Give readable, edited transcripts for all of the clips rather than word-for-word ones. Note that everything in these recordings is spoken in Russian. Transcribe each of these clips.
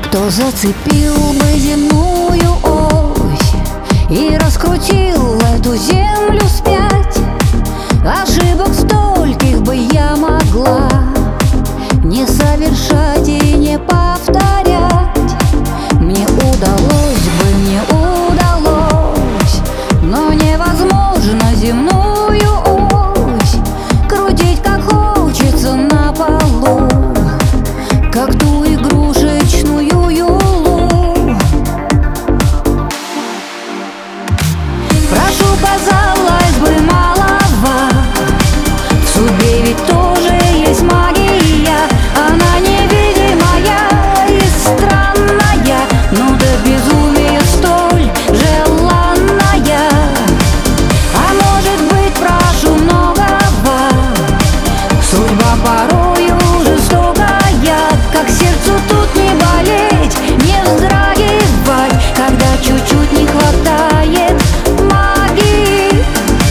Кто зацепил бы земную ось и раскрутил эту землю вспять? Ошибок стольких бы я могла не совершать и не повторять. Мне удалось, но невозможно земную ось крутить как хочется на полу, как ту игрушечную юлу. Прошу, казалось бы, малова, в судьбе ведь тоже есть магия. Она невидимая и странная, но до безумия столь желанная. А может быть, прошу многого, судьба порою жестокая. Как сердцу тут не болеть, не вздрагивать, когда чуть-чуть не хватает магии.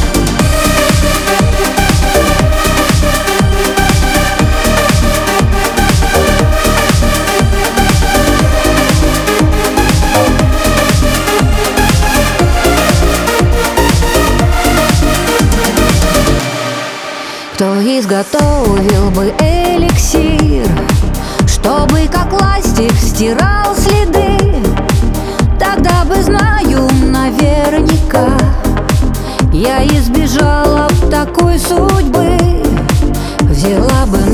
Кто изготовил бы эликсир, чтобы как ластик стирал следы? Тогда бы, знаю наверняка, я избежала б такой судьбы. Взяла бы